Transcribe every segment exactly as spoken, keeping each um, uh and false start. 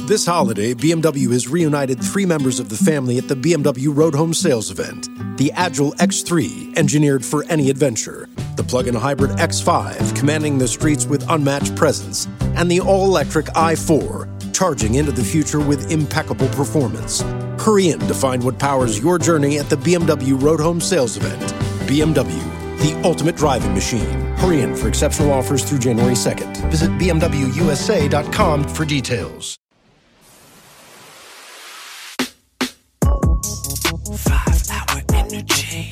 This holiday, B M W has reunited three members of the family at the B M W Road Home Sales event. The Agile X three, engineered for any adventure. The plug-in hybrid X five, commanding the streets with unmatched presence. And the all-electric i four, charging into the future with impeccable performance. Hurry in to find what powers your journey at the B M W Road Home Sales event. B M W, the ultimate driving machine. Hurry in for exceptional offers through January second. Visit B M W U S A dot com for details. Five-hour energy.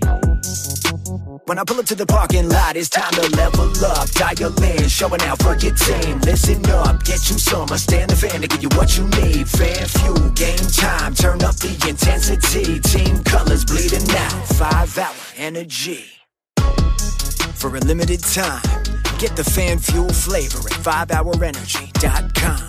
When I pull up to the parking lot, it's time to level up. Dial in, showing out for your team. Listen up, get you some. I stand the fan to give you what you need. Fan fuel, game time. Turn up the intensity. Team colors bleeding out. Five-hour energy. For a limited time, get the fan fuel flavor at five hour energy dot com.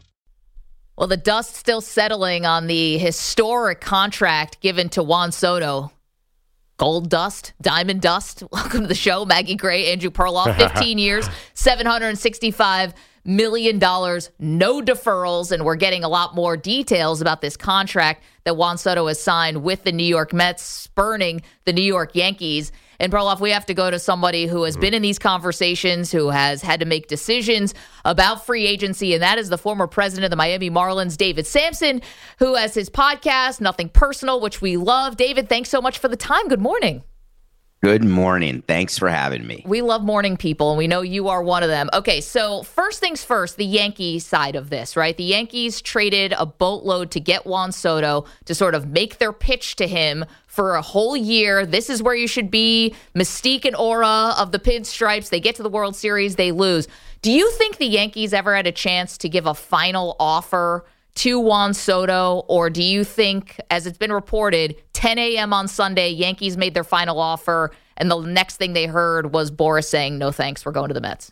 Well, the dust still settling on the historic contract given to Juan Soto. Gold dust, diamond dust. Welcome to the show, Maggie Gray, Andrew Perloff. fifteen years, seven hundred sixty-five million dollars, no deferrals, and we're getting a lot more details about this contract that Juan Soto has signed with the New York Mets, spurning the New York Yankees. And Perloff, we have to go to somebody who has been in these conversations, who has had to make decisions about free agency, and that is the former president of the Miami Marlins, David Samson, who has his podcast, Nothing Personal, which we love. David, thanks so much for the time. Good morning. Good morning. Thanks for having me. We love morning people, and we know you are one of them. Okay, so first things first, the Yankees side of this, right? The Yankees traded a boatload to get Juan Soto to sort of make their pitch to him for a whole year. This is where you should be. Mystique and aura of the pinstripes. They get to the World Series, they lose. Do you think the Yankees ever had a chance to give a final offer to Juan Soto, or do you think, as it's been reported, ten a.m. on Sunday, Yankees made their final offer, and the next thing they heard was Boras saying, no thanks, we're going to the Mets?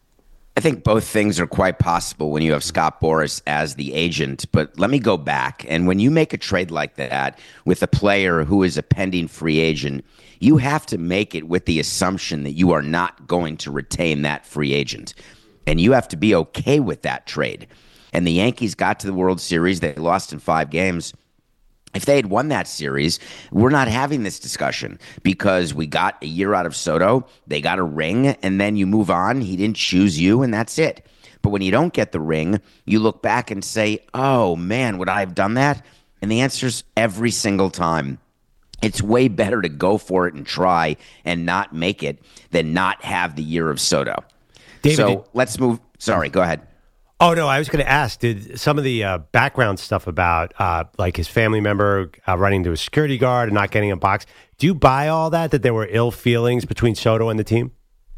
I think both things are quite possible when you have Scott Boras as the agent, but let me go back. And when you make a trade like that with a player who is a pending free agent, you have to make it with the assumption that you are not going to retain that free agent. And you have to be okay with that trade. And the Yankees got to the World Series. They lost in five games. If they had won that series, we're not having this discussion because we got a year out of Soto. They got a ring, and then you move on. He didn't choose you, and that's it. But when you don't get the ring, you look back and say, oh, man, would I have done that? And the answer's every single time. It's way better to go for it and try and not make it than not have the year of Soto. David, so did- let's move. Sorry, go ahead. Oh, no, I was going to ask, did some of the uh, background stuff about uh, like his family member uh, running to a security guard and not getting a box, do you buy all that, that there were ill feelings between Soto and the team?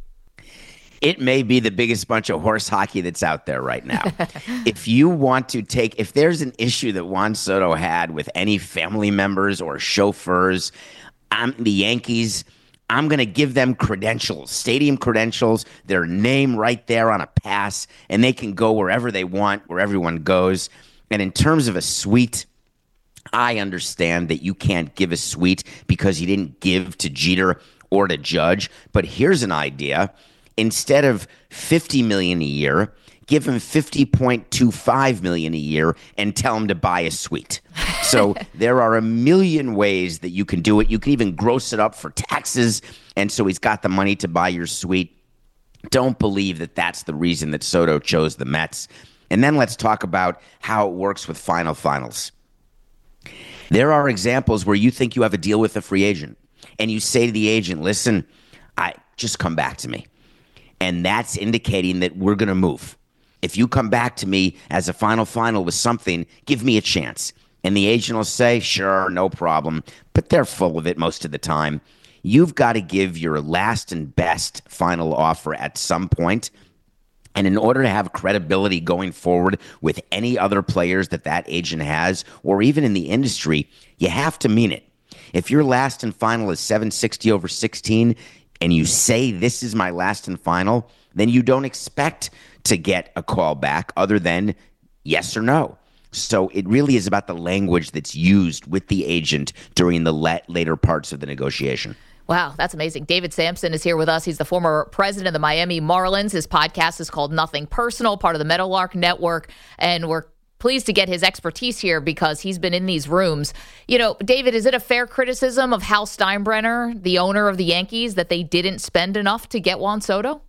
It may be the biggest bunch of horse hockey that's out there right now. If you want to take, if there's an issue that Juan Soto had with any family members or chauffeurs, I'm the Yankees. I'm going to give them credentials, stadium credentials, their name right there on a pass, and they can go wherever they want, where everyone goes. And in terms of a suite, I understand that you can't give a suite because you didn't give to Jeter or to Judge. But here's an idea. Instead of fifty million dollars a year, give him fifty point two five million dollars a year and tell him to buy a suite. So there are a million ways that you can do it. You can even gross it up for taxes, and so he's got the money to buy your suite. Don't believe that that's the reason that Soto chose the Mets. And then let's talk about how it works with final finals. There are examples where you think you have a deal with a free agent, and you say to the agent, listen, I just come back to me. And that's indicating that we're going to move. If you come back to me as a final final with something, give me a chance. And the agent will say, sure, no problem. But they're full of it most of the time. You've got to give your last and best final offer at some point. And in order to have credibility going forward with any other players that that agent has, or even in the industry, you have to mean it. If your last and final is seven sixty over sixteen, and you say this is my last and final, then you don't expect to get a call back other than yes or no. So it really is about the language that's used with the agent during the let, later parts of the negotiation. Wow, that's amazing. David Samson is here with us. He's the former president of the Miami Marlins. His podcast is called Nothing Personal, part of the Meadowlark Network, and we're pleased to get his expertise here because he's been in these rooms. You know, David, is it a fair criticism of Hal Steinbrenner, the owner of the Yankees, that they didn't spend enough to get Juan Soto?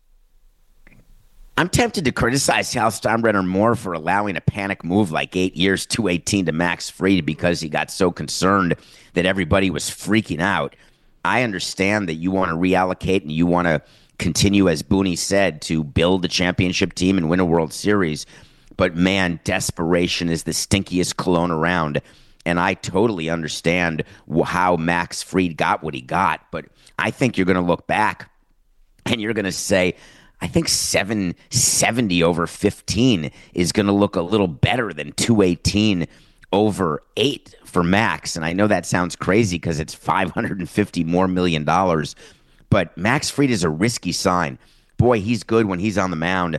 I'm tempted to criticize Hal Steinbrenner more for allowing a panic move like eight years, two eighteen to Max Fried because he got so concerned that everybody was freaking out. I understand that you want to reallocate and you want to continue, as Booney said, to build a championship team and win a World Series. But, man, desperation is the stinkiest cologne around. And I totally understand how Max Fried got what he got. But I think you're going to look back and you're going to say, I think seven seventy over fifteen is going to look a little better than two eighteen over eight for Max. And I know that sounds crazy because it's five hundred fifty more million dollars. But Max Fried is a risky sign. Boy, he's good when he's on the mound.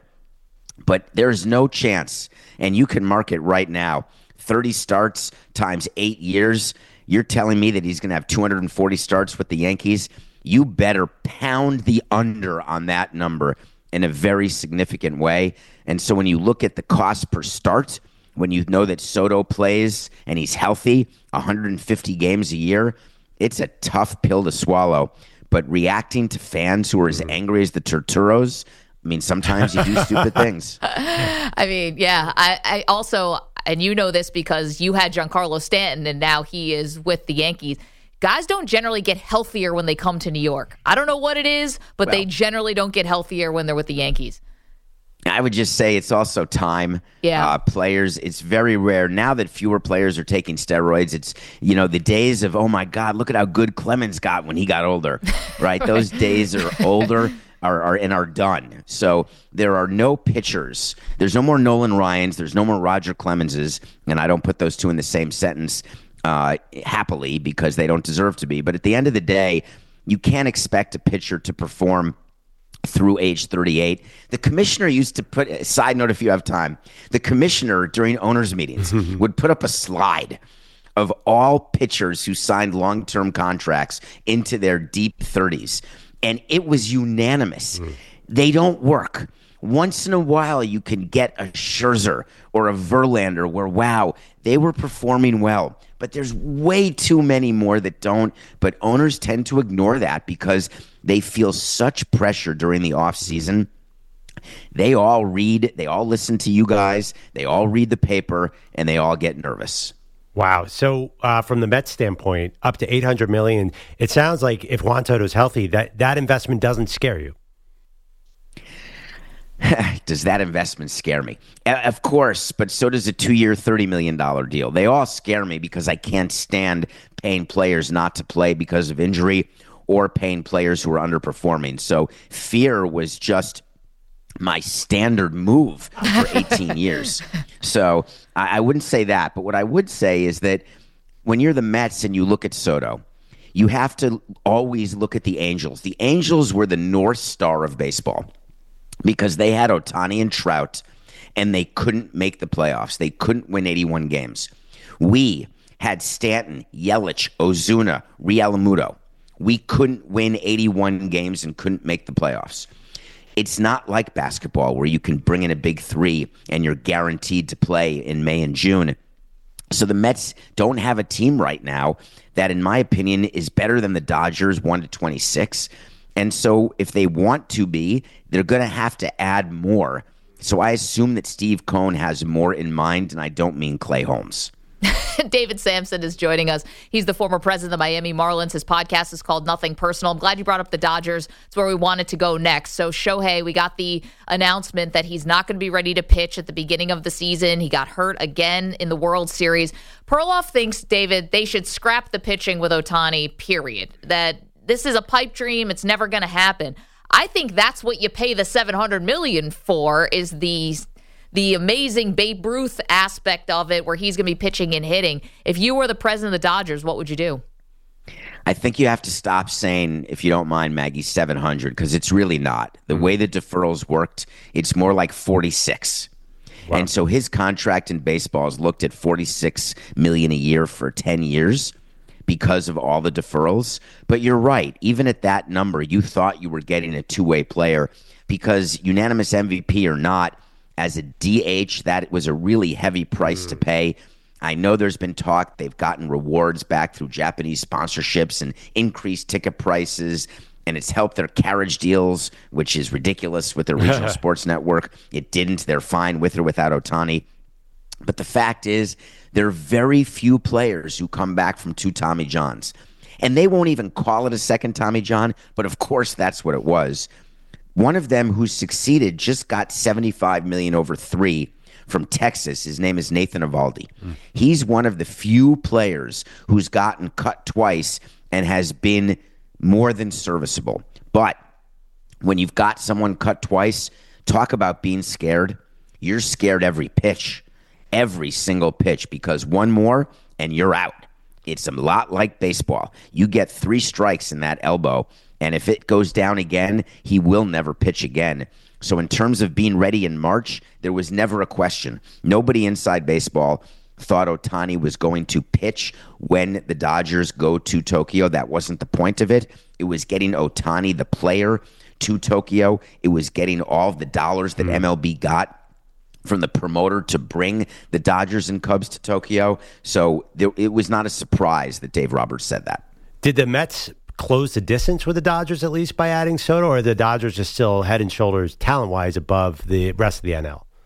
But there's no chance, and you can mark it right now, thirty starts times eight years. You're telling me that he's going to have two hundred forty starts with the Yankees? You better pound the under on that number in a very significant way. And so when you look at the cost per start, when you know that Soto plays and he's healthy, one hundred fifty games a year, it's a tough pill to swallow. But reacting to fans who are as angry as the Turturos, I mean, sometimes you do stupid things. I mean, yeah. I, I also, and you know this because you had Giancarlo Stanton and now he is with the Yankees. Guys don't generally get healthier when they come to New York. I don't know what it is, but well, they generally don't get healthier when they're with the Yankees. I would just say it's also time. Yeah. Uh, players, it's very rare. Now that fewer players are taking steroids, it's, you know, the days of, oh, my God, look at how good Clemens got when he got older, right? right. Those days are older are, are and are done. So there are no pitchers. There's no more Nolan Ryans. There's no more Roger Clemenses, and I don't put those two in the same sentence uh, happily because they don't deserve to be. But at the end of the day, you can't expect a pitcher to perform through age thirty-eight. The commissioner used to put, a side note if you have time, the commissioner during owners' meetings would put up a slide of all pitchers who signed long-term contracts into their deep thirties. And it was unanimous. Mm. They don't work. Once in a while, you can get a Scherzer or a Verlander where, wow, they were performing well. But there's way too many more that don't. But owners tend to ignore that because they feel such pressure during the offseason. They all read, they all listen to you guys, they all read the paper, and they all get nervous. Wow. So uh, from the Mets standpoint, up to eight hundred million dollars, it sounds like if Juan Soto's healthy, that, that investment doesn't scare you. Does that investment scare me? Of course, but so does a two-year, thirty million dollars deal. They all scare me because I can't stand paying players not to play because of injury or paying players who are underperforming. So fear was just my standard move for eighteen years. So I, I wouldn't say that. But what I would say is that when you're the Mets and you look at Soto, you have to always look at the Angels. The Angels were the North Star of baseball because they had Ohtani and Trout, and they couldn't make the playoffs. They couldn't win eighty-one games. We had Stanton, Yelich, Ozuna, Realmuto. We couldn't win eighty-one games and couldn't make the playoffs. It's not like basketball where you can bring in a big three and you're guaranteed to play in May and June. So the Mets don't have a team right now that, in my opinion, is better than the Dodgers, one to twenty-six. And so if they want to be, they're going to have to add more. So I assume that Steve Cohen has more in mind, and I don't mean Clay Holmes. David Samson is joining us. He's the former president of the Miami Marlins. His podcast is called Nothing Personal. I'm glad you brought up the Dodgers. It's where we wanted to go next. So Shohei, we got the announcement that he's not going to be ready to pitch at the beginning of the season. He got hurt again in the World Series. Perloff thinks, David, they should scrap the pitching with Ohtani, period. That this is a pipe dream. It's never going to happen. I think that's what you pay the seven hundred million dollars for, is the the amazing Babe Ruth aspect of it where he's going to be pitching and hitting. If you were the president of the Dodgers, what would you do? I think you have to stop saying, if you don't mind, Maggie, seven hundred, because it's really not. The way the deferrals worked, it's more like forty-six. Wow. And so his contract in baseball is looked at forty-six million dollars a year for ten years because of all the deferrals. But you're right. Even at that number, you thought you were getting a two-way player because unanimous M V P or not, as a D H. That was a really heavy price mm. to pay. I know there's been talk they've gotten rewards back through Japanese sponsorships and increased ticket prices, and it's helped their carriage deals, which is ridiculous with their regional sports network. It didn't. They're fine with or without Ohtani. But the fact is, there are very few players who come back from two Tommy Johns. And they won't even call it a second Tommy John, but of course that's what it was. One of them who succeeded just got seventy-five million dollars over three from Texas. His name is Nathan Eovaldi. Mm. He's one of the few players who's gotten cut twice and has been more than serviceable. But when you've got someone cut twice, talk about being scared. You're scared every pitch, every single pitch, because one more and you're out. It's a lot like baseball. You get three strikes in that elbow, and if it goes down again, he will never pitch again. So in terms of being ready in March, there was never a question. Nobody inside baseball thought Ohtani was going to pitch when the Dodgers go to Tokyo. That wasn't the point of it. It was getting Ohtani, the player, to Tokyo. It was getting all of the dollars that mm. M L B got from the promoter to bring the Dodgers and Cubs to Tokyo. So there, it was not a surprise that Dave Roberts said that. Did the Mets close the distance with the Dodgers at least by adding Soto, or are the Dodgers just still head and shoulders talent-wise above the rest of the N L?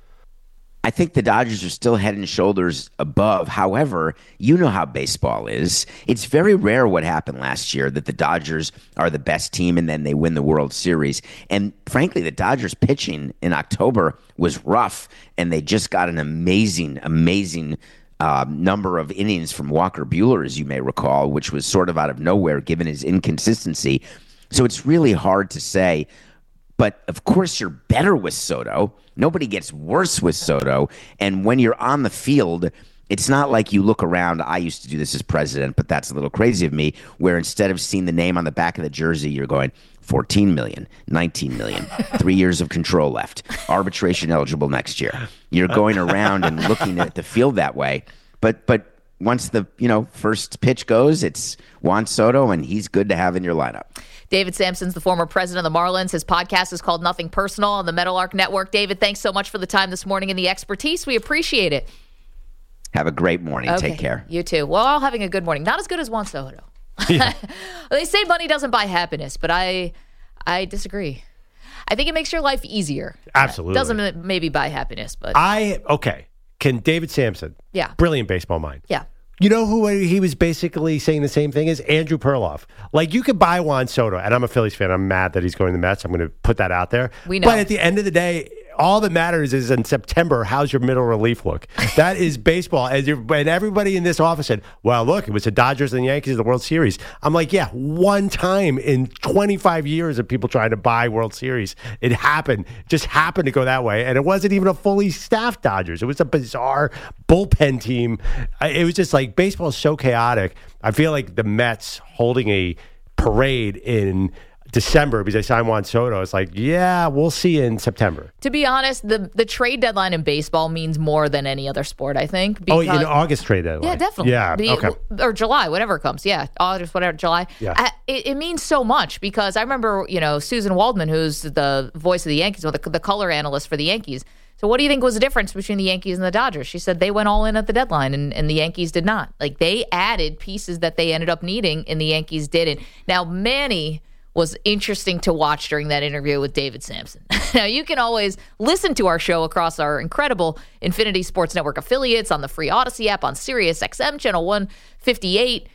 I think the Dodgers are still head and shoulders above. However, you know how baseball is. It's very rare what happened last year that the Dodgers are the best team and then they win the World Series. And frankly, the Dodgers pitching in October was rough, and they just got an amazing, amazing uh, number of innings from Walker Buehler, as you may recall, which was sort of out of nowhere given his inconsistency. So it's really hard to say. But, of course, you're better with Soto. Nobody gets worse with Soto. And when you're on the field, it's not like you look around. I used to do this as president, but that's a little crazy of me, where instead of seeing the name on the back of the jersey, you're going fourteen million, nineteen million, three years of control left, arbitration eligible next year. You're going around and looking at the field that way. But but once the you know first pitch goes, it's Juan Soto, and he's good to have in your lineup. David Samson's the former president of the Marlins. His podcast is called Nothing Personal on the Meadowlark Network. David, thanks so much for the time this morning and the expertise. We appreciate it. Have a great morning. Okay, take care. You too. We're all having a good morning. Not as good as Juan Soto. Yeah. They say money doesn't buy happiness, but I I disagree. I think it makes your life easier. Absolutely. It doesn't maybe buy happiness, but I okay. Can David Samson? Yeah. Brilliant baseball mind. Yeah. You know who he was basically saying the same thing as? Andrew Perloff. Like, you could buy Juan Soto, and I'm a Phillies fan. I'm mad that he's going to the Mets. I'm going to put that out there. We know. But at the end of the day, all that matters is in September, how's your middle relief look? That is baseball. And, you're, and everybody in this office said, well, look, it was the Dodgers and the Yankees in the World Series. I'm like, yeah, one time in twenty-five years of people trying to buy World Series, it happened. Just happened to go that way. And it wasn't even a fully staffed Dodgers. It was a bizarre bullpen team. It was just like, baseball is so chaotic. I feel like the Mets holding a parade in December because they signed Juan Soto. It's like, yeah, we'll see you in September. To be honest, the the trade deadline in baseball means more than any other sport, I think. Because, oh, in August trade deadline. Yeah, definitely. Yeah, the, okay. Or July, whatever it comes. Yeah, August, whatever, July. Yeah. I, it, it means so much because I remember, you know, Susan Waldman, who's the voice of the Yankees, or the, the color analyst for the Yankees. So what do you think was the difference between the Yankees and the Dodgers? She said they went all in at the deadline, and, and the Yankees did not. Like, they added pieces that they ended up needing, and the Yankees didn't. Now, Manny was interesting to watch during that interview with David Samson. Now, you can always listen to our show across our incredible Infinity Sports Network affiliates on the free Odyssey app, on Sirius X M, channel one fifty-eight.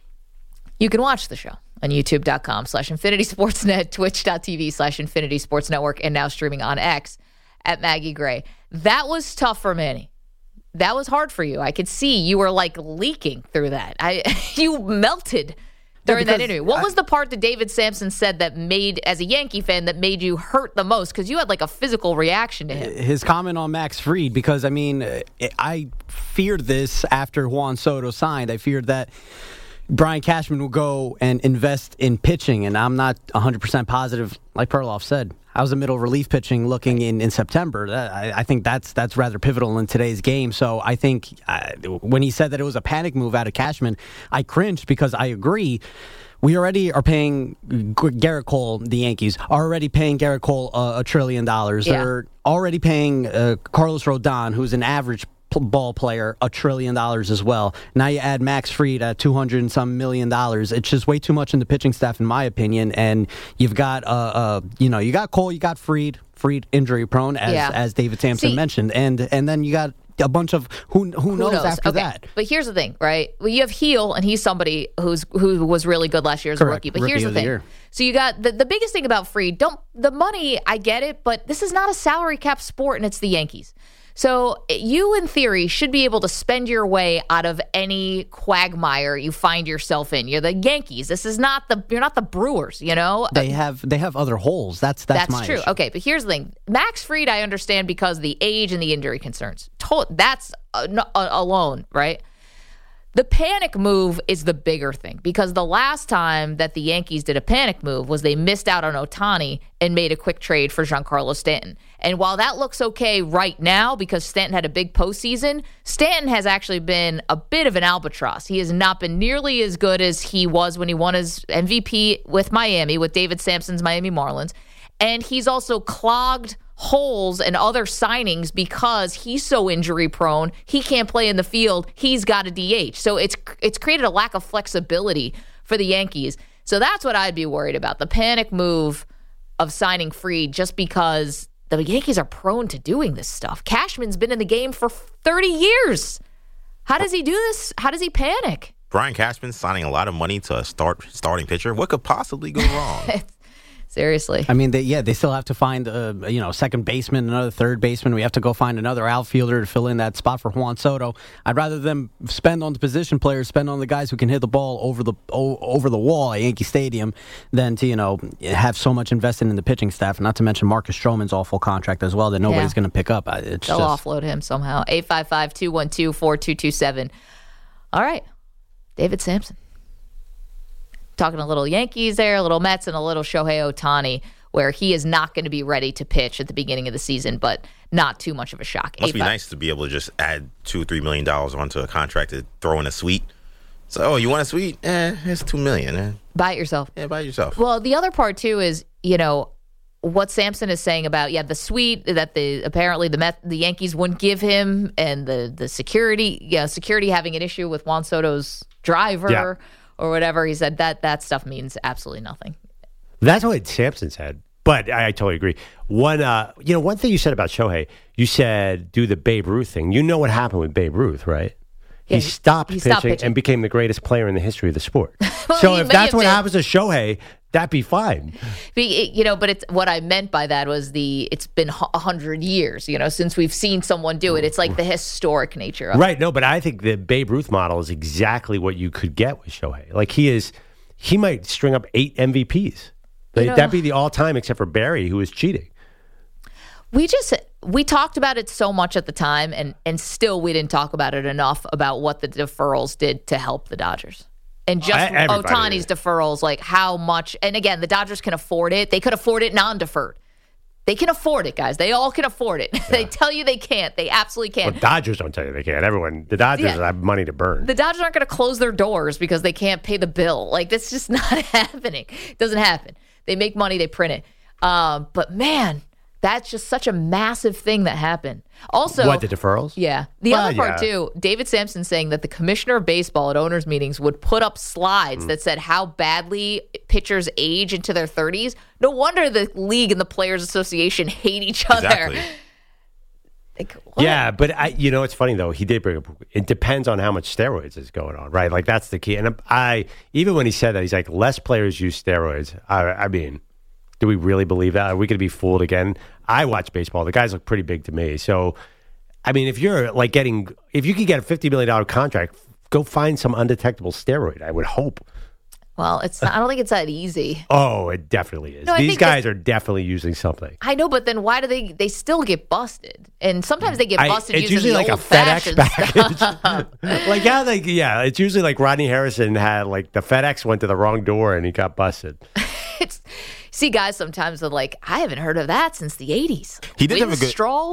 You can watch the show on youtube.com slash Infinity Sportsnet, twitch.tv slash Infinity Sports Network, and now streaming on X at Maggie Gray. That was tough for Manny. That was hard for you. I could see you were like leaking through that. I you melted during yeah, that interview. What I, was the part that David Samson said that made, as a Yankee fan, that made you hurt the most? Because you had like a physical reaction to him. His comment on Max Fried, because I mean, I feared this after Juan Soto signed. I feared that Brian Cashman will go and invest in pitching, and I'm not one hundred percent positive, like Perloff said. How's the middle relief pitching looking in, in September? That, I, I think that's that's rather pivotal in today's game. So I think uh, when he said that it was a panic move out of Cashman, I cringed because I agree. We already are paying Garrett Cole, the Yankees, are already paying Garrett Cole uh, a trillion dollars. Yeah. They're already paying uh, Carlos Rodon, who's an average p- ball player, a trillion dollars as well. Now you add Max Fried at two hundred and some million dollars. It's just way too much in the pitching staff, in my opinion. And you've got, uh, uh, you know, you got Cole, you got Fried, Fried injury prone, as Yeah. as David Sampson See- mentioned, and and then you got a bunch of who who, Who knows, after Okay. that. But here's the thing, right? Well, you have Heel, and he's somebody who's who was really good last year as a Correct. rookie. But Rookie here's the of the thing. year. So you got the, the biggest thing about Fried. Don't the money? I get it, but this is not a salary cap sport, and it's the Yankees. So you, in theory, should be able to spend your way out of any quagmire you find yourself in. You're the Yankees. This is not the. You're not the Brewers. You know. They have they have other holes. That's that's, That's my true. issue. Okay, but here's the thing: Max Fried, I understand because of the age and the injury concerns. To- that's uh, no- uh, alone, right? The panic move is the bigger thing because the last time that the Yankees did a panic move was they missed out on Ohtani and made a quick trade for Giancarlo Stanton. And while that looks okay right now because Stanton had a big postseason, Stanton has actually been a bit of an albatross. He has not been nearly as good as he was when he won his M V P with Miami, with David Sampson's Miami Marlins. And he's also clogged holes and other signings because he's so injury prone. He can't play in the field. He's got a D H. So it's it's created a lack of flexibility for the Yankees. So that's what I'd be worried about. The panic move of signing Fried just because the Yankees are prone to doing this stuff. Cashman's been in the game for thirty years. How does he do this? How does he panic? Brian Cashman signing a lot of money to a start starting pitcher. What could possibly go wrong? Seriously. I mean, they, yeah, they still have to find a you know second baseman, another third baseman. We have to go find another outfielder to fill in that spot for Juan Soto. I'd rather them spend on the position players, spend on the guys who can hit the ball over the o- over the wall at Yankee Stadium, than to you know have so much invested in the pitching staff. Not to mention Marcus Stroman's awful contract as well that nobody's Yeah. going to pick up. I- It's They'll just, offload him somehow. eight five five, two one two, four two two seven. All right. David Sampson. Talking a little Yankees there, a little Mets, and a little Shohei Ohtani, where he is not going to be ready to pitch at the beginning of the season, but not too much of a shock. Must be eight five nice to be able to just add two, three million dollars onto a contract to throw in a suite. So, oh, you want a suite? Eh, it's two million. Eh. Buy it yourself. Yeah, buy it yourself. Well, the other part too is, you know, what Sampson is saying about yeah the suite that the apparently the Met, the Yankees wouldn't give him, and the the security yeah security having an issue with Juan Soto's driver Yeah. or whatever. He said that that stuff means absolutely nothing. That's what Sampson said. But I, I totally agree. One, uh, you know, one thing you said about Shohei, you said do the Babe Ruth thing. You know what happened with Babe Ruth, right? Yeah, he, stopped, he pitching stopped pitching. and became the greatest player in the history of the sport. Well, so he if may that's have what been. happens to Shohei, that'd be fine. Be- You know, but it's what I meant by that was the it's been a hundred years, you know, since we've seen someone do it. It's like the historic nature of it. Right. No, but I think the Babe Ruth model is exactly what you could get with Shohei. Like he is, he might string up eight M V Ps. You know- That'd be the all-time, except for Barry, who was cheating. We just we talked about it so much at the time, and and still we didn't talk about it enough about what the deferrals did to help the Dodgers. And just I- everybody Ohtani's did. deferrals, like how much. And again, the Dodgers can afford it. They could afford it non-deferred. They can afford it, guys. They all can afford it. They tell you they can't. They absolutely can't. Well, Dodgers don't tell you they can't. Everyone, the Dodgers Yeah. have money to burn. The Dodgers aren't going to close their doors because they can't pay the bill. Like, that's just not happening. It doesn't happen. They make money, they print it. Um, but man, that's just such a massive thing that happened. Also, What, the deferrals? Yeah. The Well, other part, yeah. too, David Sampson saying that the commissioner of baseball at owners' meetings would put up slides Mm. that said how badly pitchers age into their thirties. No wonder the league and the Players Association hate each other. Exactly. Like, what? Yeah, but I, you know, it's funny though. He did bring up. It depends on how much steroids is going on, right? Like that's the key. And I, even when he said that, he's like, less players use steroids. I, I mean, do we really believe that? Are we going to be fooled again? I watch baseball. The guys look pretty big to me. So, I mean, if you're like getting, if you could get a fifty million dollar contract, go find some undetectable steroid. I would hope. Well, it's not, I don't think it's that easy. Oh, it definitely is. No, I These think guys are definitely using something. I know, but then why do they? They still get busted, and sometimes they get I- busted it's using usually the like a FedEx old-fashioned package. like how like yeah, it's usually like Rodney Harrison had like the FedEx went to the wrong door and he got busted. It's, see, guys, sometimes are like, I haven't heard of that since the eighties. He did have a good- Stroll.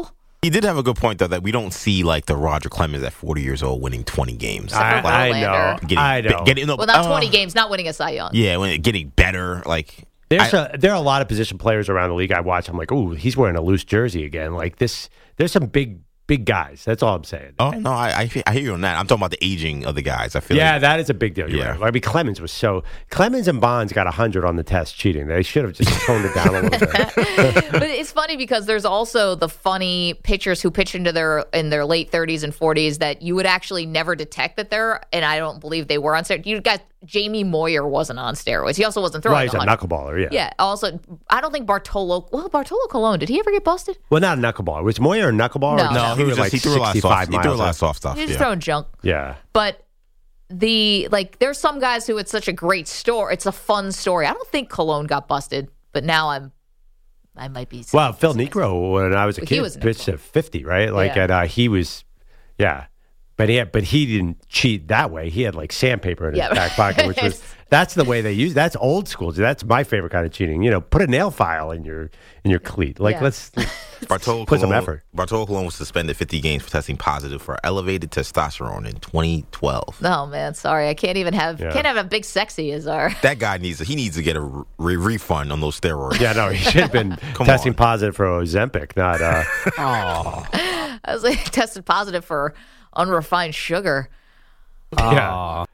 He did have a good point, though, that we don't see, like, the Roger Clemens at forty years old winning twenty games. I, for I Verlander. know. Getting, I know. Getting, no, Well, not uh, twenty games, not winning a Cy Young. Yeah, when getting better, like... There's I- a, there are a lot of position players around the league I watch. I'm like, ooh, he's wearing a loose jersey again. Like this, there's some big, big guys. That's all I'm saying. Oh, no, I, I I hear you on that. I'm talking about the aging of the guys. I feel Yeah, like... that is a big deal. You're Yeah. right. I mean, Clemens was so Clemens and Bonds got one hundred on the test cheating. They should have just toned it down a little bit. But it's funny because there's also the funny pitchers who pitch into their in their late thirties and forties that you would actually never detect that they're, and I don't believe they were on steroids. You got Jamie Moyer wasn't on steroids. He also wasn't throwing. Right, he's a one hundred. knuckleballer. Yeah. Yeah. Also, I don't think Bartolo. Well, Bartolo Colon. Did he ever get busted? Well, not a knuckleballer. Was Moyer a knuckleballer? No. Or No, just he was threw just, he threw a lot of soft, he threw a lot of miles? soft stuff. He's just Yeah. throwing junk. Yeah. But the like, there's some guys who it's such a great story. It's a fun story. I don't think Cologne got busted, but now I'm, I might be. Well, Phil Niekro, when I was a He kid, was a pitched at fifty, right? Like, Yeah. and uh, he was, yeah. But he had, but he didn't cheat that way. He had like sandpaper in his Yeah. back pocket, which was that's the way they use. That's old school. That's my favorite kind of cheating. You know, put a nail file in your in your cleat. Like Yeah. let's Bartolo put some Colon- effort. Bartolo Colon was suspended fifty games for testing positive for elevated testosterone in twenty twelve. No, man, sorry, I can't even have Yeah. can't have a big sexy as our. That guy needs he needs to get a re- refund on those steroids. Yeah, no, he should have been Come testing on. positive for Ozempic, not. Uh, I was like tested positive for unrefined sugar. yeah.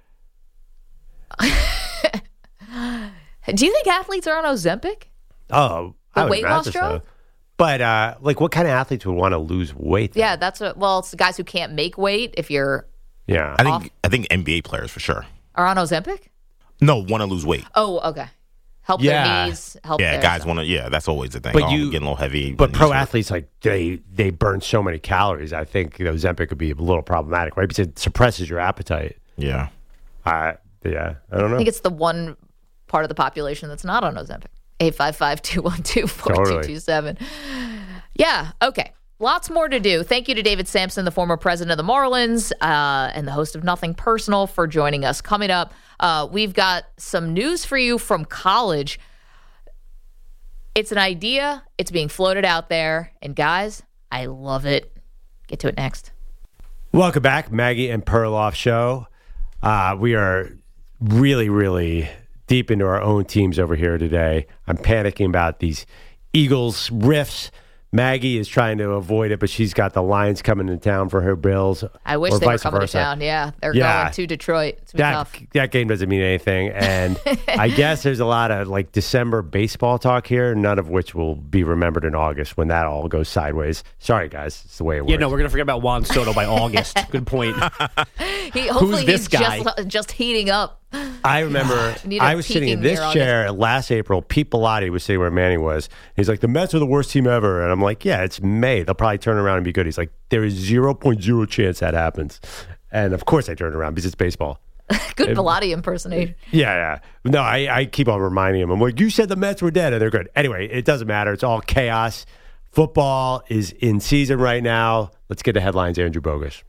Do you think athletes are on Ozempic? Oh, The I would weight loss imagine drug? so. But uh, like, what kind of athletes would want to lose weight? then? Yeah, that's what. Well, it's the guys who can't make weight if you're yeah. I think Off- I think N B A players for sure. are on Ozempic. No, want to lose weight. Oh, okay. Help Yeah. their knees. Help. Yeah, their guys want to. Yeah, that's always the thing. But oh, you- I'm getting a little heavy. But knees pro hurt. athletes, like they they burn so many calories. I think Ozempic could be a little problematic, right? Because it suppresses your appetite. Yeah. Uh, yeah, I don't know. I think it's the one part of the population that's not on Ozempic. eight five five, two one two, four two two seven. Yeah, okay. Lots more to do. Thank you to David Sampson, the former president of the Marlins, uh, and the host of Nothing Personal, for joining us. Coming up, uh, we've got some news for you from college. It's an idea. It's being floated out there. And guys, I love it. Get to it next. Welcome back, Maggie and Perloff Show. Uh, we are really, really deep into our own teams over here today. I'm panicking about these Eagles riffs. Maggie is trying to avoid it, but she's got the Lions coming to town for her Bills. I wish or they were vice coming versa. to town. Yeah, they're Yeah. going to Detroit. It's gonna be That, tough. that game doesn't mean anything. And I guess there's a lot of like December baseball talk here, none of which will be remembered in August when that all goes sideways. Sorry, guys. It's the way it works. Yeah, no, we're going to forget about Juan Soto by August. Good point. He, hopefully this he's guy? Just, just heating up. I remember Need a I was sitting in peaking this near chair last April. Pete Bellotti was sitting where Manny was. He's like, the Mets are the worst team ever. And I'm like, yeah, it's May. They'll probably turn around and be good. He's like, there is zero point zero chance that happens. And of course I turned around because it's baseball. Good Bellotti impersonation. Yeah, yeah. No, I, I keep on reminding him. I'm like, you said the Mets were dead and they're good. Anyway, it doesn't matter. It's all chaos. Football is in season right now. Let's get the headlines, Andrew Bogus.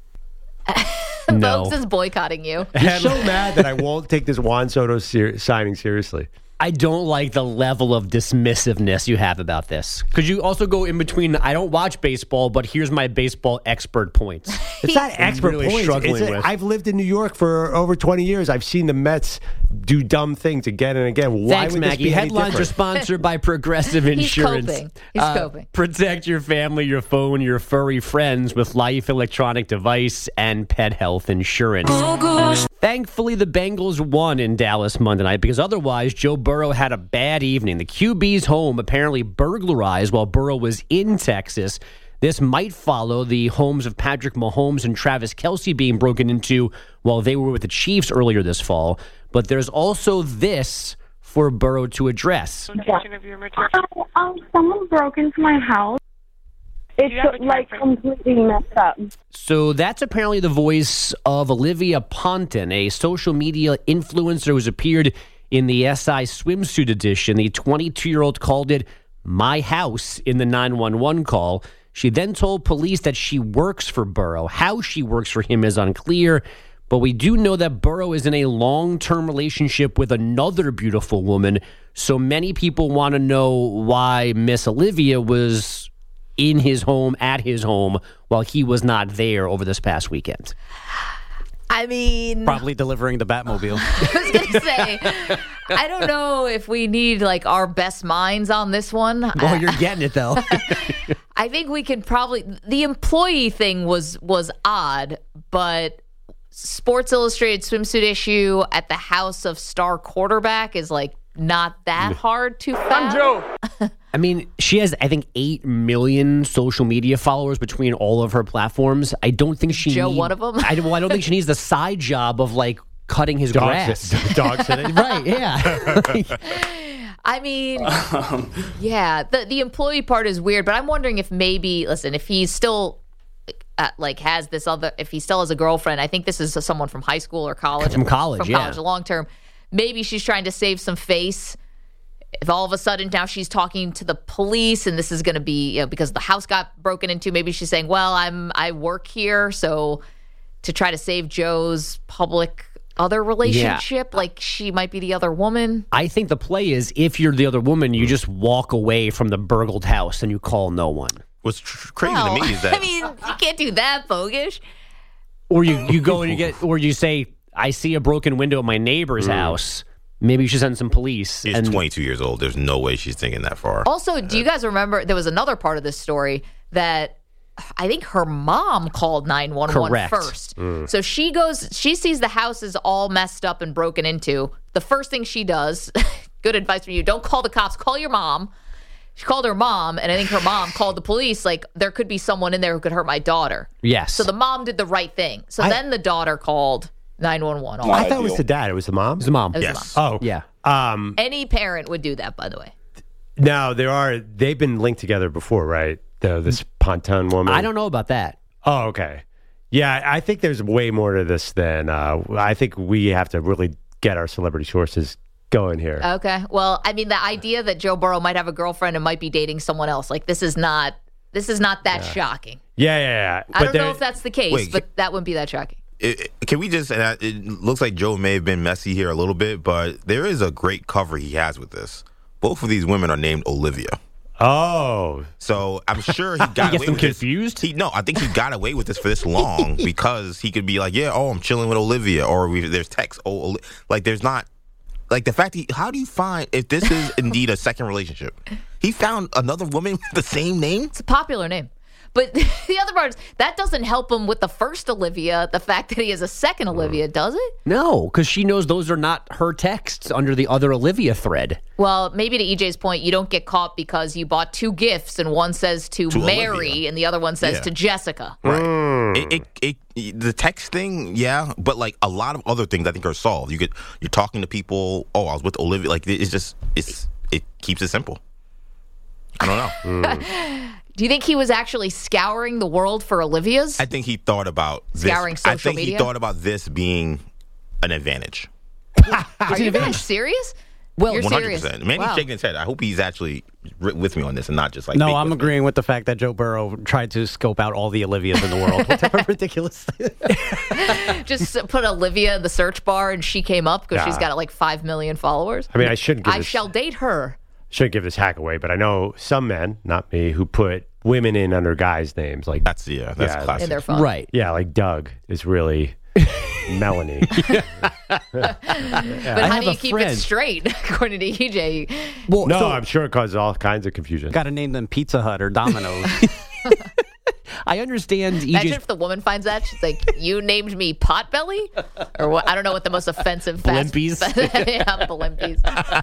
No. Folks is boycotting you. He's so mad that I won't take this Juan Soto ser- signing seriously. I don't like the level of dismissiveness you have about this. Could you also go in between, I don't watch baseball, but here's my baseball expert points. It's not expert really points. struggling It's a- with. I've lived in New York for over twenty years. I've seen the Mets do dumb things again and again. Why Thanks, would Maggie. this be any Headlines are different? sponsored by Progressive He's Insurance. coping. He's Uh, coping. Protect your family, your phone, your furry friends with Life Electronic Device and Pet Health Insurance. Thankfully, the Bengals won in Dallas Monday night because otherwise Joe Burrow had a bad evening. The Q B's home apparently burglarized while Burrow was in Texas. This might follow the homes of Patrick Mahomes and Travis Kelce being broken into while they were with the Chiefs earlier this fall. But there's also this for Burrow to address. Oh, um, someone broke into my house. It's like completely messed up. So that's apparently the voice of Olivia Ponton, a social media influencer who's appeared in the S I swimsuit edition. The twenty-two-year-old called it my house in the nine one one call. She then told police that she works for Burrow. How she works for him is unclear, but we do know that Burrow is in a long-term relationship with another beautiful woman, so many people want to know why Miss Olivia was in his home, at his home, while he was not there over this past weekend? I mean, Probably delivering the Batmobile. I was going to say, I don't know if we need like our best minds on this one. Well, you're getting it though. I think we could probably the employee thing was was odd, but Sports Illustrated swimsuit issue at the house of star quarterback is like not that hard to find. I mean, she has, I think, eight million social media followers between all of her platforms. I don't think she Joe need- one of them? I, well, I don't think she needs the side job of like cutting his Dog, grass. sit, dog sitting. Right? Yeah. I mean, yeah, the the employee part is weird, but I'm wondering if maybe, listen, if he's still uh, like has this other, if he still has a girlfriend, I think this is someone from high school or college. From college, from yeah. college, long term. Maybe she's trying to save some face. If all of a sudden now she's talking to the police and this is going to be, you know, because the house got broken into, maybe she's saying, well, I'm I work here, so to try to save Joe's public other relationship, like she might be the other woman. I think the play is if you're the other woman, you just walk away from the burgled house and you call no one. What's tr- crazy Well, to me is that I mean, you can't do that, bogus. Or you, you go and you get, or you say, I see a broken window at my neighbor's house. Maybe you should send some police. she's and twenty-two years old. There's no way she's thinking that far. Also, do you guys remember there was another part of this story that I think her mom called nine one one Correct. first. So she goes, she sees the house is all messed up and broken into. The first thing she does, good advice from you, don't call the cops, call your mom. She called her mom, and I think her mom called the police. Like, there could be someone in there who could hurt my daughter. Yes. So the mom did the right thing. So I- then the daughter called nine one one. I thought it was the dad. It was the mom. It's the mom. It was the Yes. mom. Oh, Yeah. Um, Any parent would do that, by the way. now there are. They've been linked together before, right? The this ponton woman. I don't know about that. Oh, okay. Yeah, I think there's way more to this than. Uh, I think we have to really get our celebrity sources going here. Okay. Well, I mean, the idea that Joe Burrow might have a girlfriend and might be dating someone else, like this is not this is not that shocking. yeah, yeah, yeah. I don't know if that's the case, Wait, but that wouldn't be that shocking. It, it- can we just? And I- it looks like Joe may have been messy here a little bit, but there is a great cover he has with this. Both of these women are named Olivia. Oh, So I'm sure he got gets away them with this. confused? He no, I think he got away with this for this long because he could be like, yeah, oh, I'm chilling with Olivia, or we, there's text, oh, Oli-. like there's not, like the fact. He, how do you find if this is indeed a second relationship? He found another woman with the same name. It's a popular name. But the other part is that doesn't help him with the first Olivia. The fact that he has a second Olivia, does it? No, because she knows those are not her texts under the other Olivia thread. Well, maybe to E J's point, you don't get caught because you bought two gifts and one says to, To Mary Olivia. and the other one says Yeah. to Jessica. Right. It, it, it, the text thing, yeah, but like a lot of other things, I think are solved. You get you're talking to people. Oh, I was with Olivia. Like it's just it's it keeps it simple. I don't know. Do you think he was actually scouring the world for Olivias? I think he thought about this. Scouring I social think media? he thought about this being an advantage. Are you being serious? Well, You're One hundred serious. percent. Manny's Wow. shaking his head. I hope he's actually ri- with me on this and not just like No, fake I'm with me. agreeing with the fact that Joe Burrow tried to scope out all the Olivias in the world. What type of ridiculous? Just put Olivia in the search bar and she came up because she's Yeah. got like five million followers. I mean, I shouldn't give I this, shall date her. shouldn't give this hack away, but I know some men, not me, who put women in under guys' names. Like That's yeah. That's Yeah, classic. In their phone. right. yeah, like Doug is really Melanie. But I how have do you a keep friend- it straight, according to E J? Well, No, so- I'm sure it causes all kinds of confusion. Got to name them Pizza Hut or Domino's. I understand E Imagine J's if the woman finds that. She's like, you named me Potbelly? Or what? I don't know what the most offensive fast Blimpies? yeah, Blimpies.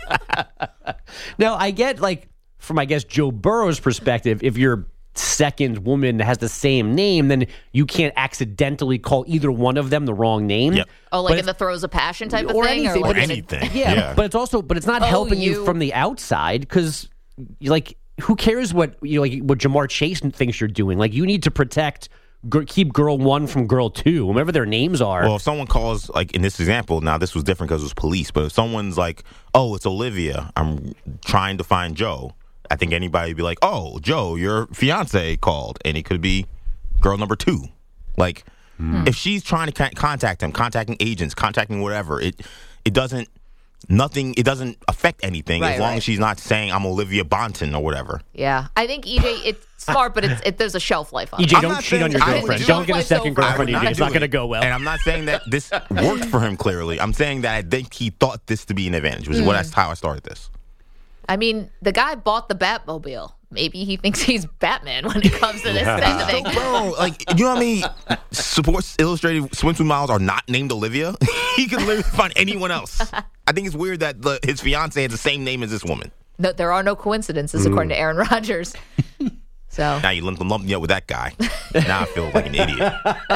Now, I get, like, from, I guess, Joe Burrow's perspective, if your second woman has the same name, then you can't accidentally call either one of them the wrong name. Yep. Oh, like But in the throws of passion type of or thing? anything, or Or like in a- anything. Yeah, Yeah. but it's also, but it's not Oh, helping you, you- from the outside because, like, who cares what, you know, like, what Jamar Chase thinks you're doing? Like, you need to protect, gr- keep girl one from girl two, whatever their names are. Well, if someone calls, like in this example, now this was different because it was police, but if someone's like, oh, it's Olivia, I'm trying to find Joe, I think anybody would be like, oh, Joe, your fiance called, and it could be girl number two. Like, if she's trying to ca- contact him, contacting agents, contacting whatever, it it doesn't nothing. It doesn't affect anything Right, as long right. as she's not saying I'm Olivia Bonton or whatever. Yeah, I think E J, it's smart, but it's, it, there's a shelf life on E it. J, I'm don't not cheat on saying your I girlfriend. would Don't do get a it so second far. I girlfriend, would E J. not It's do not going to it. go well. And I'm not saying that this worked for him. Clearly, I'm saying that I think he thought this to be an advantage, which is what that's how I started this. I mean, the guy bought the Batmobile. Maybe he thinks he's Batman when it comes to this kind of thing. Bro, like, you know how many Sports Illustrated swimsuit models are not named Olivia? He could literally find anyone else. I think it's weird that the, his fiance has the same name as this woman. No, there are no coincidences, Mm. according to Aaron Rodgers. So Now you lump, lump me up with that guy. Now I feel like an idiot.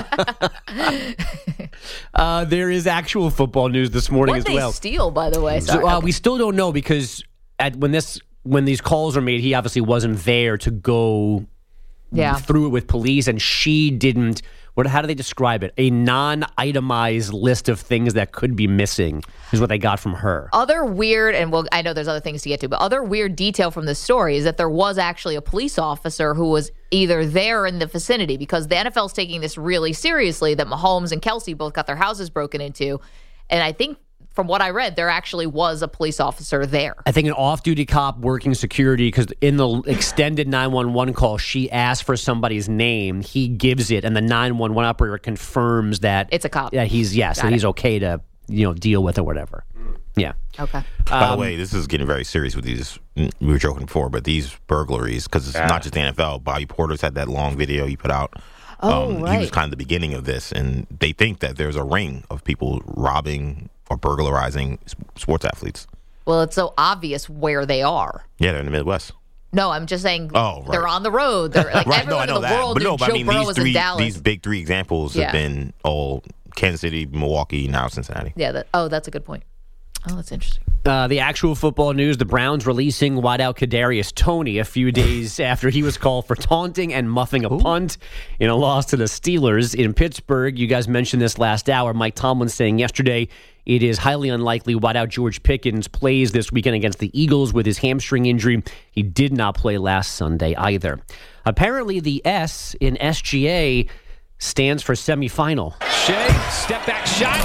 Uh, there is actual football news this morning what as they well. steal, by the way? So, Sorry. uh, we still don't know because at, when this when these calls were made, he obviously wasn't there to go yeah. through it with police, and she didn't. What? How do they describe it? A non-itemized list of things that could be missing is what they got from her. Other weird, and well, I know there's other things to get to, but other weird detail from this story is that there was actually a police officer who was either there or in the vicinity, because the N F L is taking this really seriously, that Mahomes and Kelsey both got their houses broken into. And I think from what I read, there actually was a police officer there. I think an off-duty cop working security, because in the extended nine one one call, she asked for somebody's name. He gives it, and the nine one one operator confirms that It's a cop. Yeah, he's yeah, so Got he's it. okay to you know deal with or whatever. Yeah. Okay. By Um, the way, this is getting very serious with these. We were joking before, but these burglaries, because it's not just the N F L. Bobby Porter's had that long video he put out. Oh, He was right. kind of the beginning of this, and they think that there's a ring of people robbing or burglarizing s- sports athletes. Well, it's so obvious where they are. Yeah, they're in the Midwest. No, I'm just saying Oh, right. they're on the road. They're like Right, no, I everyone know in the that. world But knew no, but Joe I mean, Burrow these was three, in Dallas. these big three examples Yeah. have been all Kansas City, Milwaukee, now Cincinnati. yeah. That, oh, that's a good point. Oh, that's interesting. Uh, the actual football news, the Browns releasing wideout Kadarius Toney a few days after he was called for taunting and muffing a punt in a loss to the Steelers in Pittsburgh. You guys mentioned this last hour. Mike Tomlin saying yesterday it is highly unlikely wideout George Pickens plays this weekend against the Eagles with his hamstring injury. He did not play last Sunday either. Apparently the S in S G A stands for semifinal. Shea, step back shot.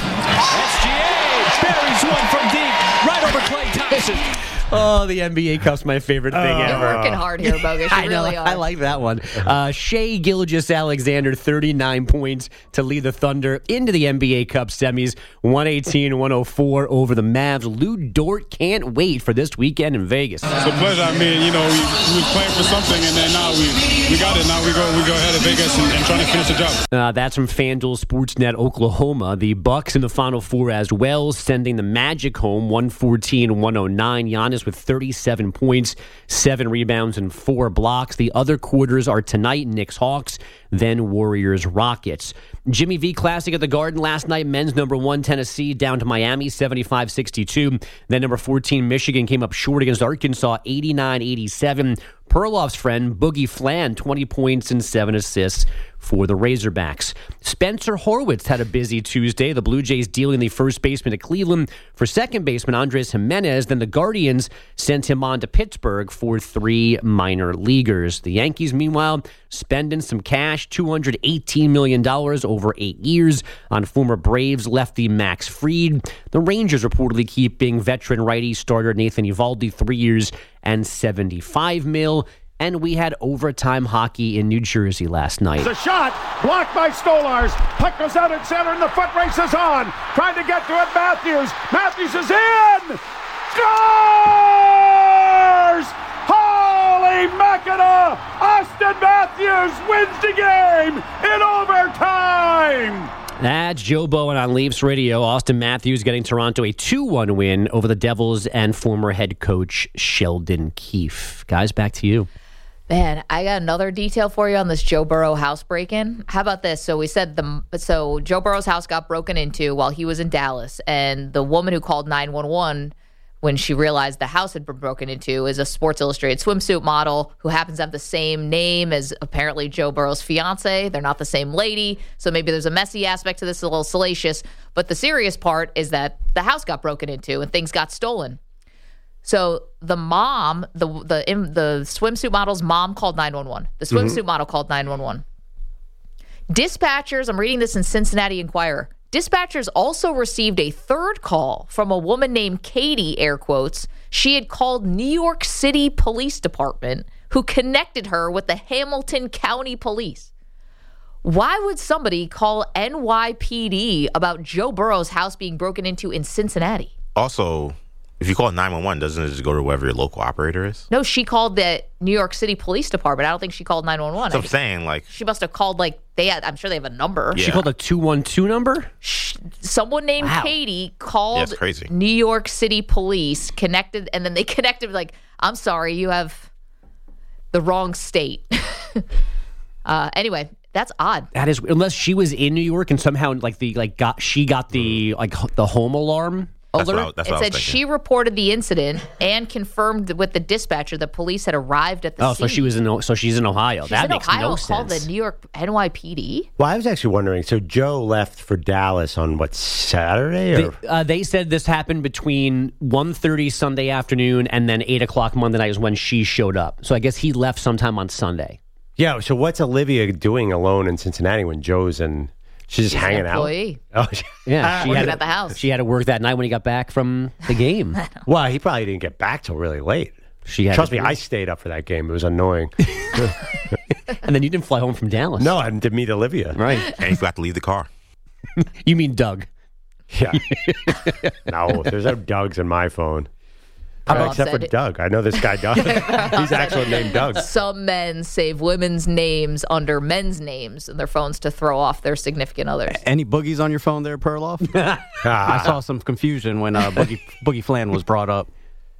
S G A buries one from deep, right over Klay Thompson. Oh, the N B A Cup's my favorite thing You're ever. working hard here, Bogus. You I know. really are. I like that one. Uh, Shea Gilgeous-Alexander, thirty-nine points to lead the Thunder into the N B A Cup semis, one eighteen one oh four over the Mavs. Lou Dort can't wait for this weekend in Vegas. It's a pleasure. I mean, you know, we, we was playing for something, and then now we we got it. Now we go we go ahead to Vegas and, and trying to finish the job. Uh, that's from FanDuel Sportsnet Oklahoma. The Bucks in the Final Four as well, sending the Magic home one fourteen one oh nine. Giannis with thirty-seven points, seven rebounds, and four blocks. The other quarters are tonight, Knicks Hawks, then Warriors Rockets. Jimmy V Classic at the Garden last night. Men's number one Tennessee down to Miami seventy-five sixty-two. Then number fourteen Michigan came up short against Arkansas eighty-nine eighty-seven. Perloff's friend Boogie Flan, twenty points and seven assists for the Razorbacks. Spencer Horwitz had a busy Tuesday. The Blue Jays dealing the first baseman to Cleveland for second baseman Andres Jimenez. Then the Guardians sent him on to Pittsburgh for three minor leaguers. The Yankees, meanwhile, spending some cash, two hundred eighteen million dollars over eight years on former Braves lefty Max Fried. The Rangers reportedly keeping veteran righty starter Nathan Eovaldi three years and seventy-five mil. And we had overtime hockey in New Jersey last night. The shot blocked by Stolars. Puck goes out at center and the foot race is on. Trying to get to it, Matthews. Matthews is in. Scores! Holy Mackinac! Austin Matthews wins the game in overtime. That's Joe Bowen on Leafs Radio. Austin Matthews getting Toronto a two one win over the Devils and former head coach Sheldon Keefe. Guys, back to you. Man, I got another detail for you on this Joe Burrow house break-in. How about this? So we said the so Joe Burrow's house got broken into while he was in Dallas, and the woman who called nine one one when she realized the house had been broken into is a Sports Illustrated swimsuit model who happens to have the same name as apparently Joe Burrow's fiance. They're not the same lady, so maybe there's a messy aspect to this, a little salacious. But the serious part is that the house got broken into and things got stolen. So the mom, the the in, the swimsuit model's mom called nine one one. The swimsuit mm-hmm. model called nine one one. Dispatchers, I'm reading this in Cincinnati Enquirer. Dispatchers also received a third call from a woman named Katie, air quotes. She had called New York City Police Department, who connected her with the Hamilton County Police. Why would somebody call N Y P D about Joe Burrow's house being broken into in Cincinnati? Also, if you call nine one one, doesn't it just go to wherever your local operator is? No, she called the New York City Police Department. I don't think she called nine one one. So I'm saying, like... She must have called, like, they had, I'm sure they have a number. Yeah. She called a two one two number? Someone named wow. Katie called yeah, New York City Police, connected, and then they connected, like, I'm sorry, you have the wrong state. uh, anyway, that's odd. That is, unless she was in New York and somehow, like, the like got she got the, like, the home alarm That's alert. what I, that's it what I said was she reported the incident and confirmed with the dispatcher that police had arrived at the oh, scene. so she was in. O- So she's in Ohio. She's that in makes Ohio no called sense. the New York N Y P D. Well, I was actually wondering. So Joe left for Dallas on what, Saturday? Or? They, uh, they said this happened between one thirty Sunday afternoon and then eight o'clock Monday night is when she showed up. So I guess he left sometime on Sunday. Yeah. So what's Olivia doing alone in Cincinnati when Joe's in? She's just She's hanging an employee. out. Oh, Yeah, she Working had at the house. She had to work that night when he got back from the game. Well, he probably didn't get back till really late. She had Trust to- me, I stayed up for that game. It was annoying. And then you didn't fly home from Dallas. No, I didn't meet Olivia. Right. And you forgot to leave the car. You mean Doug? Yeah. No, there's no Dougs in my phone. Well, Except for said- Doug. I know this guy Doug. He's actually named Doug. Some men save women's names under men's names in their phones to throw off their significant others. Any boogies on your phone there, Perloff? I saw some confusion when uh, Boogie, Boogie Flan was brought up.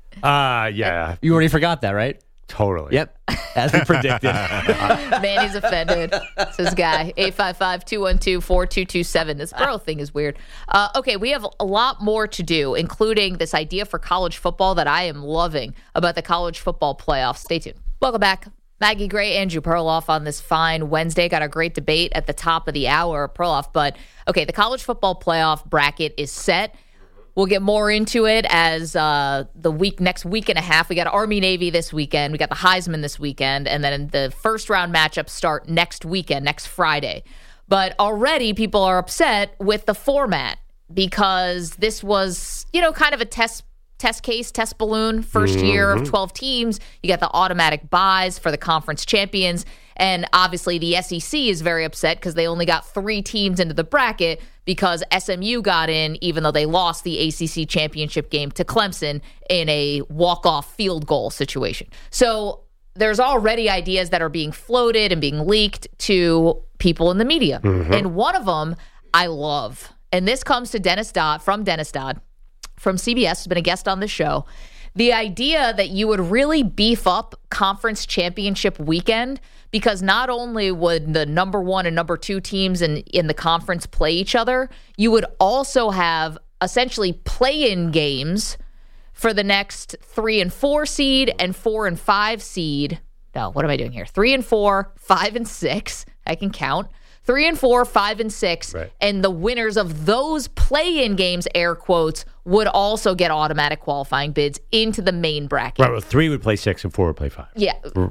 Uh, yeah. You already forgot that, right? Totally. Yep. As we predicted. Man, he's offended. It's this guy. eight five five, two one two, four two two seven. This Burrow thing is weird. Uh, okay, we have a lot more to do, including this idea for college football that I am loving about the college football playoffs. Stay tuned. Welcome back. Maggie Gray, Andrew Perloff on this fine Wednesday. Got a great debate at the top of the hour, Perloff. But, okay, the college football playoff bracket is set. We'll get more into it as uh, the week next week and a half. We got Army-Navy this weekend. We got the Heisman this weekend. And then the first round matchups start next weekend, next Friday. But already people are upset with the format because this was, you know, kind of a test test case, test balloon, first year of twelve teams. You got the automatic buys for the conference champions. And obviously the S E C is very upset because they only got three teams into the bracket because S M U got in, even though they lost the A C C championship game to Clemson in a walk-off field goal situation. So there's already ideas that are being floated and being leaked to people in the media. Mm-hmm. And one of them I love. And this comes to Dennis Dodd, from Dennis Dodd, from C B S, who's been a guest on the show. The idea that you would really beef up conference championship weekend because not only would the number one and number two teams in, in the conference play each other, you would also have essentially play-in games for the next three and four seed and four and five seed. No, what am I doing here? Three and four, five and six. I can count. Three and four, five and six, right. And the winners of those play-in games, air quotes, would also get automatic qualifying bids into the main bracket. Right, well, three would play six and four would play five. Yeah. Uh,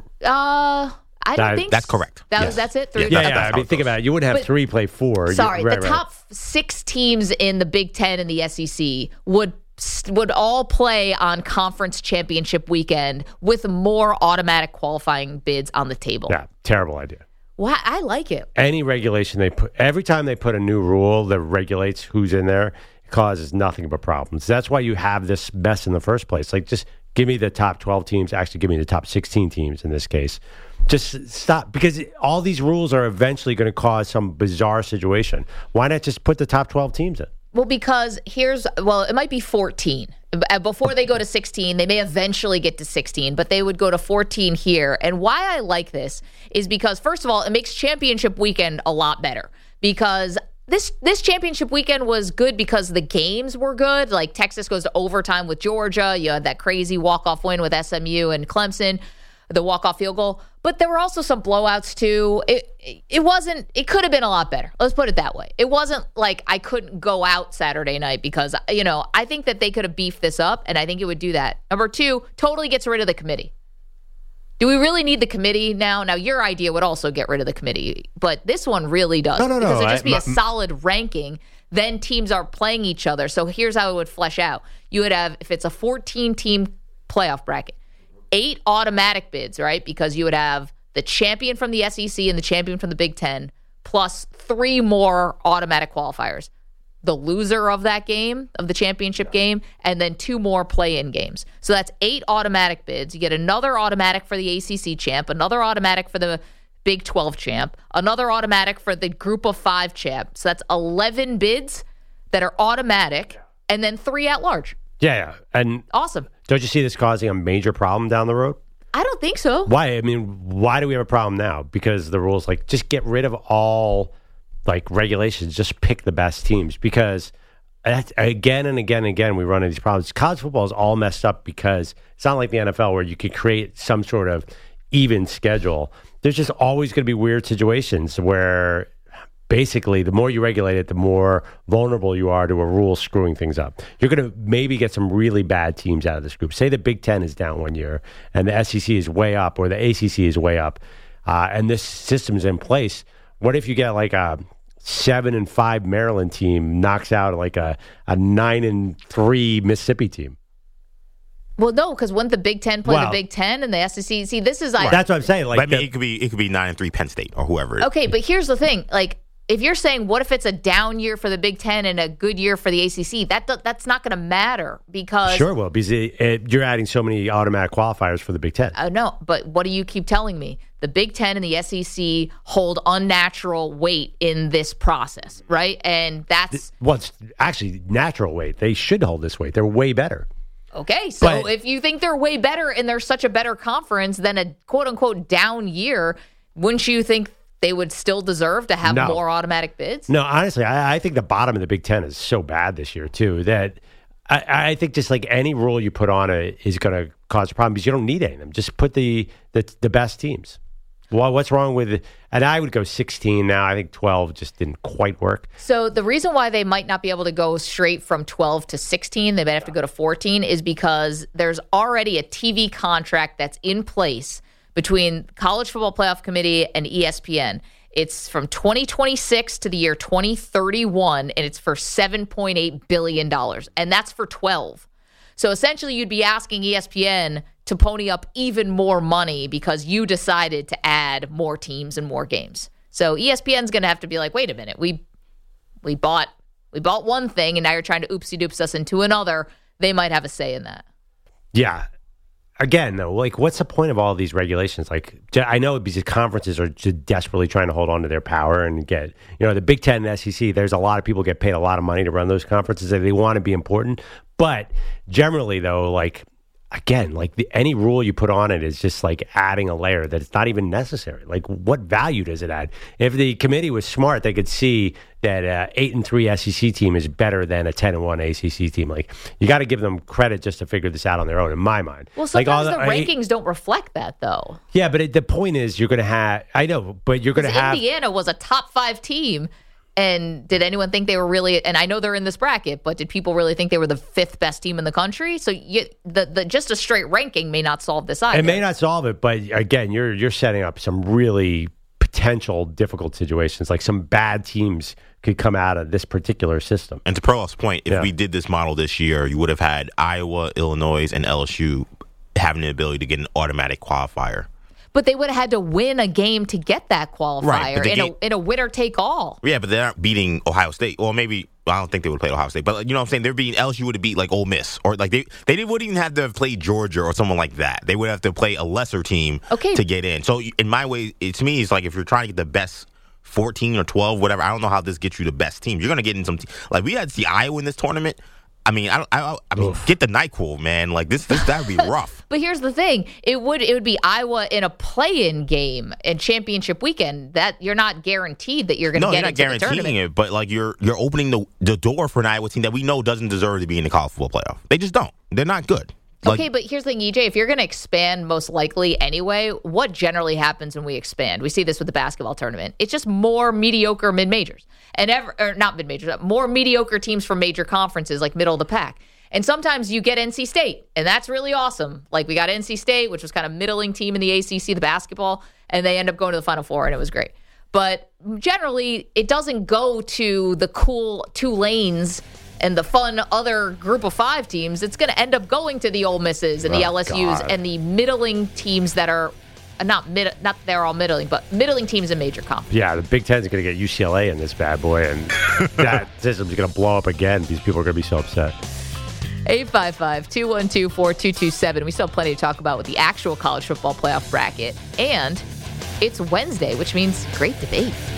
I don't that, think that's correct. That, yes. That's it? Three yeah, yeah, yeah. I mean, think about it. You wouldn't have but, three play four. Sorry, you, right, the right. top six teams in the Big Ten and the S E C would would all play on conference championship weekend with more automatic qualifying bids on the table. Yeah, terrible idea. Well, I like it. Any regulation they put, every time they put a new rule that regulates who's in there, it causes nothing but problems. That's why you have this mess in the first place. Like, just give me the top twelve teams. Actually, give me the top sixteen teams in this case. Just stop, because all these rules are eventually going to cause some bizarre situation. Why not just put the top twelve teams in? Well, because here's, well, it might be fourteen. Before they go to sixteen, they may eventually get to sixteen, but they would go to fourteen here. And why I like this is because, first of all, it makes championship weekend a lot better. Because this this championship weekend was good because the games were good. Like, Texas goes to overtime with Georgia. You had that crazy walk-off win with S M U and Clemson, the walk-off field goal. But there were also some blowouts, too. It it wasn't, it could have been a lot better. Let's put it that way. It wasn't like I couldn't go out Saturday night because, you know, I think that they could have beefed this up, and I think it would do that. Number two, totally gets rid of the committee. Do we really need the committee now? Now, your idea would also get rid of the committee, but this one really does. No, no, no. Because it'd just be I, a solid ranking. Then teams are playing each other. So here's how it would flesh out. You would have, if it's a fourteen-team playoff bracket, eight automatic bids, right? Because you would have the champion from the S E C and the champion from the Big Ten, plus three more automatic qualifiers. The loser of that game, of the championship game, and then two more play-in games. So that's eight automatic bids. You get another automatic for the A C C champ, another automatic for the Big twelve champ, another automatic for the group of five champ. So that's eleven bids that are automatic, and then three at large. Yeah, yeah. And awesome. Don't you see this causing a major problem down the road? I don't think so. Why? I mean, why do we have a problem now? Because the rules, like, just get rid of all, like, regulations. Just pick the best teams. Because that's, again and again and again, we run into these problems. College football is all messed up because it's not like the N F L where you could create some sort of even schedule. There's just always going to be weird situations where basically the more you regulate it, the more vulnerable you are to a rule screwing things up. You're going to maybe get some really bad teams out of this group. Say the Big Ten is down one year and the S E C is way up or the A C C is way up uh, and this system's in place. What if you get like a seven and five Maryland team knocks out like a, a nine and three Mississippi team? Well, no, because wouldn't the Big Ten play Well, the Big Ten and the S E C? See, this is like That's what I'm saying. Like, But I mean, the- it could be it could be nine and three Penn State or whoever. okay, but here's the thing: like, if you're saying what if it's a down year for the Big Ten and a good year for the A C C, that that's not going to matter because Sure will, because it, it, you're adding so many automatic qualifiers for the Big Ten. Uh, no, but what do you keep telling me? The Big Ten and the S E C hold unnatural weight in this process, right? And that's Well, it's actually natural weight. They should hold this weight. They're way better. okay. So But- if you think they're way better and they're such a better conference than a quote unquote down year, wouldn't you think they would still deserve to have No. more automatic bids? No, honestly, I, I think the bottom of the Big Ten is so bad this year, too, that I, I think just like any rule you put on it is going to cause a problem because you don't need any of them. Just put the, the, the best teams. Well, what's wrong with and I would go sixteen now. I think twelve just didn't quite work. So the reason why they might not be able to go straight from twelve to sixteen, they might have to go to fourteen, is because there's already a T V contract that's in place between College Football Playoff Committee and E S P N. It's from twenty twenty-six to the year twenty thirty-one, and it's for seven point eight billion dollars, and that's for twelve. So essentially, you'd be asking E S P N to pony up even more money because you decided to add more teams and more games. So E S P N's going to have to be like, wait a minute, we we bought we bought one thing, and now you're trying to oopsie doops us into another. They might have a say in that. Yeah. Again, though, like, what's the point of all of these regulations? Like, I know because conferences are just desperately trying to hold on to their power and get, you know, the Big Ten and the S E C, there's a lot of people get paid a lot of money to run those conferences and they want to be important. But generally, though, like, again, like the, any rule you put on it is just like adding a layer that it's not even necessary. Like, what value does it add? If the committee was smart, they could see that uh, eight and three S E C team is better than a ten and one A C C team. Like, you got to give them credit just to figure this out on their own, in my mind. Well, like, sometimes all the, I- rankings don't reflect that, though. Yeah, but it, the point is, you're going to have. I know, but you're going to Because have. Indiana was a top five team. And did anyone think they were really, and I know they're in this bracket, but did people really think they were the fifth best team in the country? So you, the, the just a straight ranking may not solve this either. It may not solve it, but again, you're you're setting up some really potential difficult situations. Like some bad teams could come out of this particular system. And to Perloff's point, if Yeah. we did this model this year, you would have had Iowa, Illinois, and L S U having the ability to get an automatic qualifier. But they would have had to win a game to get that qualifier Right, but the in, game- a, in a winner take all. Yeah, but they're not beating Ohio State. Or maybe, well, I don't think they would play Ohio State. But you know what I'm saying? They're beating L S U would have beat like Ole Miss. Or like they, they wouldn't even have to play Georgia or someone like that. They would have to play a lesser team Okay. to get in. So in my way, it, to me, it's like if you're trying to get the best fourteen or twelve, whatever, I don't know how this gets you the best team. You're going to get in some, te- like we had to see Iowa in this tournament. I mean, I, don't, I, I mean, get the NyQuil, man. Like this, this that would be rough. But here's the thing: it would it would be Iowa in a play-in game in championship weekend. That you're not guaranteed that you're going to No, get you're not into the guaranteeing tournament. it, but like you're you're opening the the door for an Iowa team that we know doesn't deserve to be in the college football playoff. They just don't. They're not good. Like, Okay, but here's the thing, E J. If you're going to expand, most likely anyway, what generally happens when we expand? We see this with the basketball tournament. It's just more mediocre mid majors, and ever or not mid majors, more mediocre teams from major conferences, like middle of the pack. And sometimes you get N C State, and that's really awesome. Like we got N C State, which was kind of middling team in the A C C, the basketball, and they end up going to the Final Four, and it was great. But generally, it doesn't go to the cool Tulanes and the fun other group of five teams. It's going to end up going to the Ole Misses and the Oh, L S Us God. and the middling teams that are uh, not mid, not they're all middling, but middling teams in major conference. Yeah, the Big Ten's going to get U C L A in this bad boy, and that system's going to blow up again. These people are going to be so upset. eight five five, two one two, four two two seven. We still have plenty to talk about with the actual college football playoff bracket. And it's Wednesday, which means great debate.